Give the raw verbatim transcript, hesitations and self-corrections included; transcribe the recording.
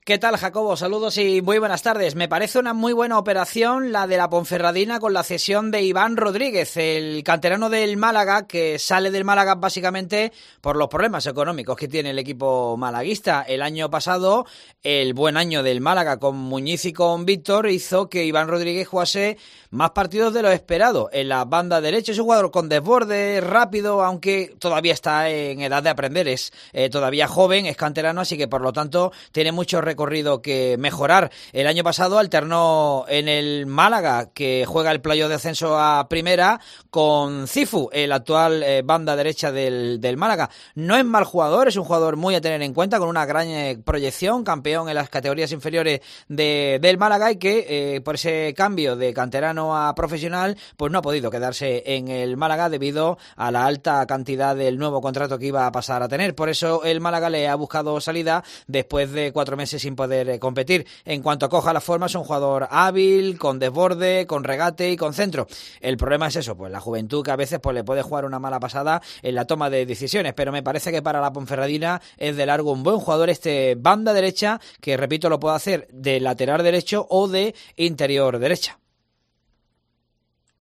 ¿Qué tal, Jacobo? Saludos y muy buenas tardes. Me parece una muy buena operación la de la Ponferradina con la cesión de Iván Rodríguez, el canterano del Málaga, que sale del Málaga básicamente por los problemas económicos que tiene el equipo malaguista. El año pasado, el buen año del Málaga con Muñiz y con Víctor hizo que Iván Rodríguez jugase más partidos de lo esperado en la banda derecha. Es un jugador con desborde, rápido, aunque todavía está en edad de aprender, es eh, todavía joven, es canterano, así que por lo tanto tiene mucho recorrido que mejorar. El año pasado alternó en el Málaga, que juega el playoff de ascenso a primera, con Cifu, el actual eh, banda derecha del, del Málaga. No es mal jugador, es un jugador muy a tener en cuenta, con una gran eh, proyección, campeón en las categorías inferiores de, del Málaga, y que eh, por ese cambio de canterano a profesional, pues no ha podido quedarse en el Málaga debido a la alta cantidad del nuevo contrato que iba a pasar a tener. Por eso el Málaga le ha buscado salida después de cuatro meses sin poder eh, competir. En cuanto coja la forma, es un jugador hábil, con desborde, con regate y con centro. El problema es eso, pues la juventud, que a veces pues le puede jugar una mala pasada en la toma de decisiones, pero me parece que para la Ponferradina es de largo un buen jugador este banda derecha, que repito, lo puede hacer de lateral derecho o de interior derecha.